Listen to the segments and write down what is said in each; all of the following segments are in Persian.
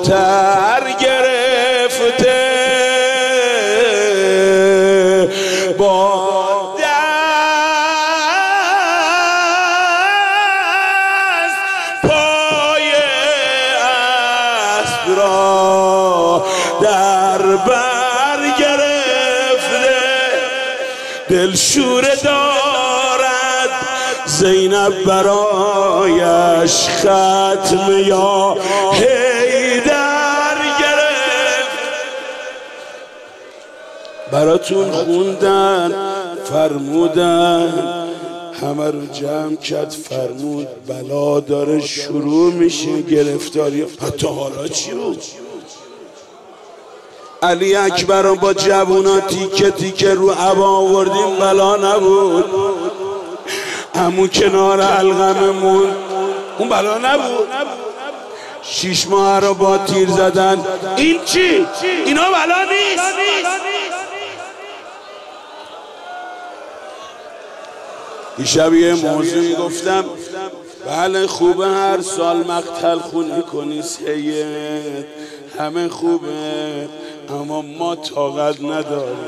تر گرفته با دست پای اسب را در بر گرفته دلشوره دارد زینب برایش ختم یا حیدر گرفت براتون خوندن فرمودن همه رو جمع کرد فرمود بلا داره شروع میشه گرفتاری حتی حالا چی بود علی اکبر با جوونا تیکه تیکه رو عبا آوردیم بلا نبود همون کنار علقممون اون بلا نبود 6 ماه رو با تیر زدن این چی؟ اینا بلا نیست دیشب یه موضوعی گفتم بله خوبه هر سال مقتل خونی کنی سید همه خوبه اما ما طاقت نداریم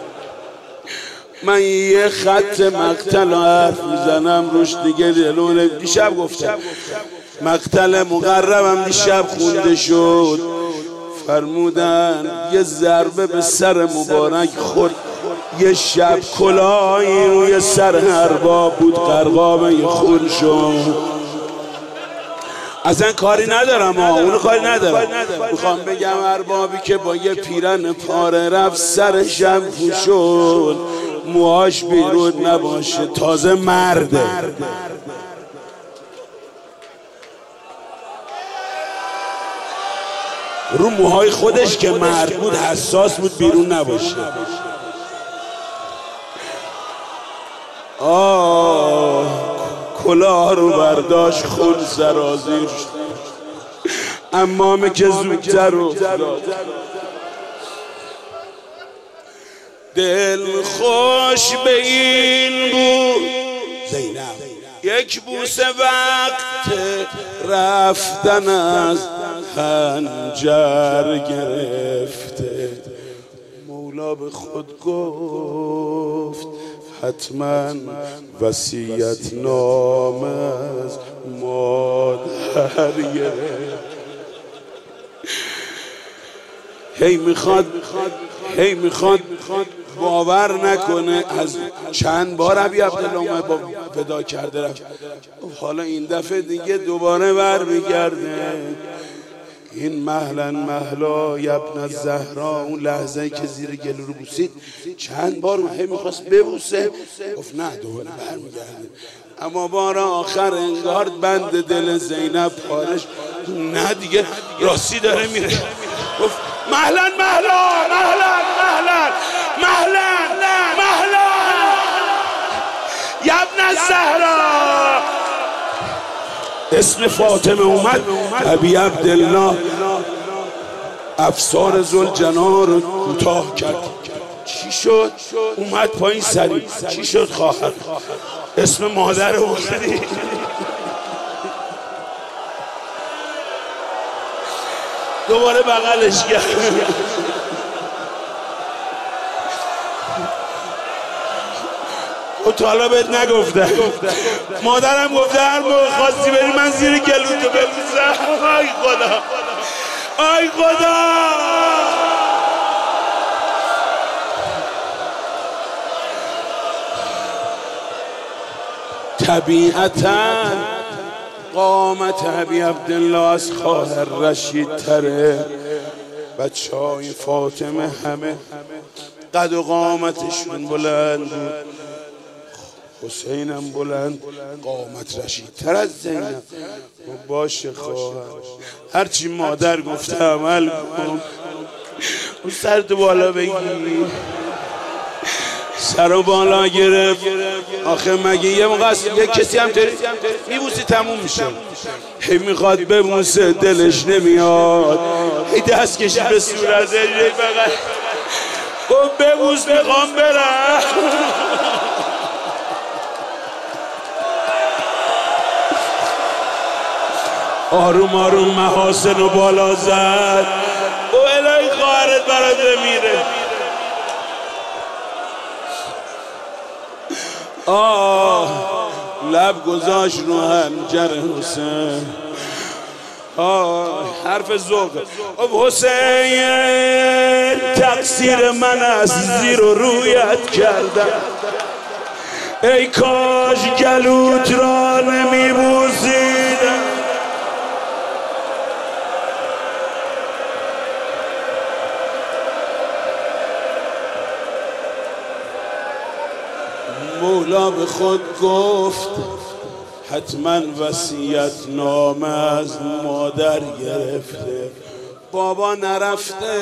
من یه خط مقتل حرف میزنم روش دیگه دلونه دیشب گفتم مقتل مقربم دیشب خونده شد فرمودن یه ضربه به سر مبارک خورد یه شب کلاهی روی سر ارباب بود قرقابه خون شد اصلا کاری ندارم اونو کاری ندارم میخوام بگم اربابی که با یه پیرن پاره رفت سرشم پوشون موهاش بیرون نباشه تازه مرده رو موهای خودش که مرد بود حساس بود بیرون نباشه کلاه رو برداشت خون سرازیر امامه که زودتر افتاد دل خوش به این بود زینب یک بوسه وقت رفتن از خنجر گرفته مولا به خود گفت حتما وصیت نامه از مادر گرفت هی میخواد باور نکنه از چند بار ابی عبدالله با ودا کرده رفت حالا این دفعه دیگه دوباره برمیگرده این مهلا مهلا یبن الزهرا اون لحظه‌ای که زیر گلو رو بوسید چند بار هی میخواست ببوسه گفت نه دوباره برمیگرده اما بار آخر انگار بند دل زینب پارش نه دیگه راستی داره میره گفت مهلا مهلا مهلا مهلا مهلا مهلا یبن الزهرا اسم فاطمه اومد ابی عبدالله افسار ذوالجناح رو کوتاه کرد چی شد؟ اومد پایین سری چی شد خواهر؟ اسم مادر اومدی دوباره بغلش کرد تا حالا بهت نگفته مادرم گفته هر موقع خواستی بری من زیر گلوتو ببوسم آی خدا آی خدا طبیعتاً قامت ابی عبدالله از خواهر رشید تره بچه های فاطمه همه قد و قامتشون بلند بود حسینم بلند قامت رشید تر از زینب باشه خواهر هرچی مادر گفته عمل کن اون سر تو بالا بگی سر و بالا گرفت آخه مگه یه موقع یه کسی هم میبوسی تموم میشه هی میخواد ببوسه دلش نمیاد هی دست کشی به صورتش بغل گفت ببوس میخوام برم آروم آروم محاسن و بالا زد او الهی خواهرت برات بمیره. لب گذاشت رو حنجر حسین. حرف ذوق. حسین تقصیر من از زیر و رویت کردم، ای کاش گلوت را نمی بوسیدم. مولا به خود گفت حتما وصیت نامه از مادر گرفته، بابا نرفته،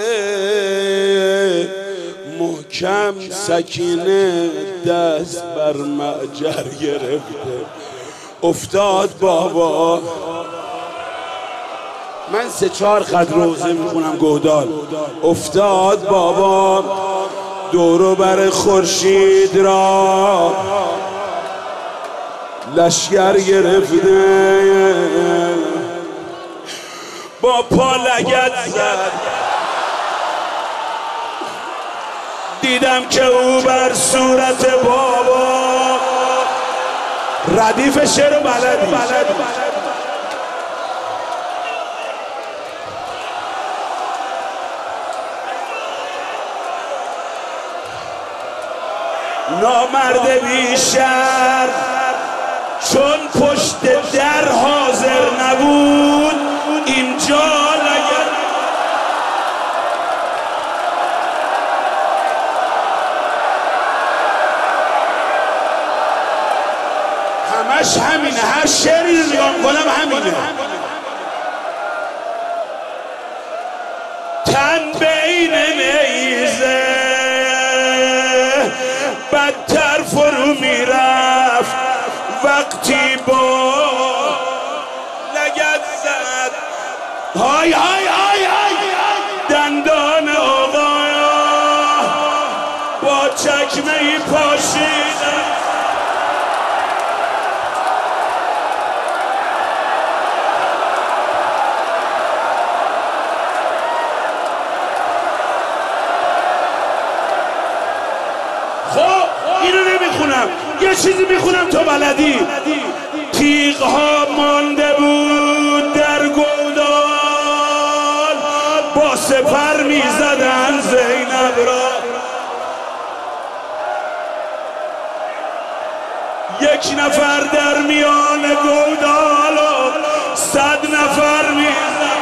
محکم سکینه دست بر معجر گرفته. افتاد بابا. من 3-4 خط روزه میخونم گودال. افتاد بابا دورو بر خورشید را لشگر گرفته، با پا لگد زد. دیدم که او بر صورت بابا ردیف شعر و بلدی نامرد بیشر چون پشت در حاضر نبود اینجا لگد. همش همینه، هر شعری رو نگاه کنم همینه. تن بین نیزه بدتر فرو میرفت وقتی با لگد زد. های های های های دندان آقا با چکمه ای پاشیدن. خب اینو نمیخونم، یه چیزی میخونم تو بلدی. تیغ ها مانده بود در گودال، با سپر میزدن زینب را. یک نفر در میان گودال و 100 نفر میزدن.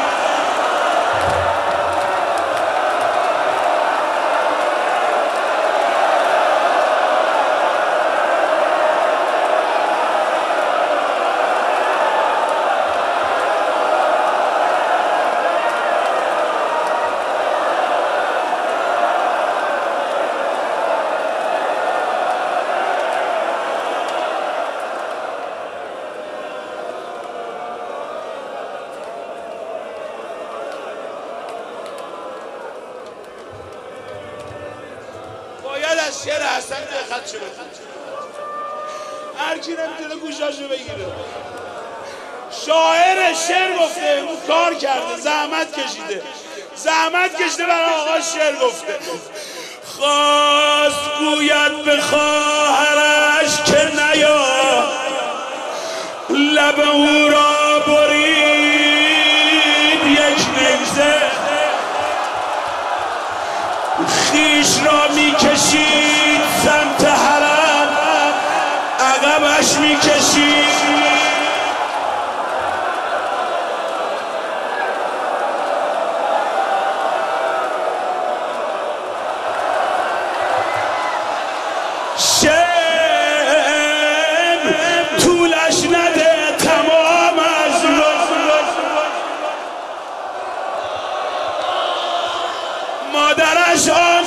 باید از شعر حسن خط شده، هر کی نمیتونه گوشاشو بگیره. شاعر شعر گفته، اون کار کرده، زحمت کشیده برای آقا شعر گفته. خواست گوید به خواهرش که نیا، لب او را برید یک نیزه، خیش را میکشید سمت حرم، عقبش میکشید. طولش نده تمام از مادرش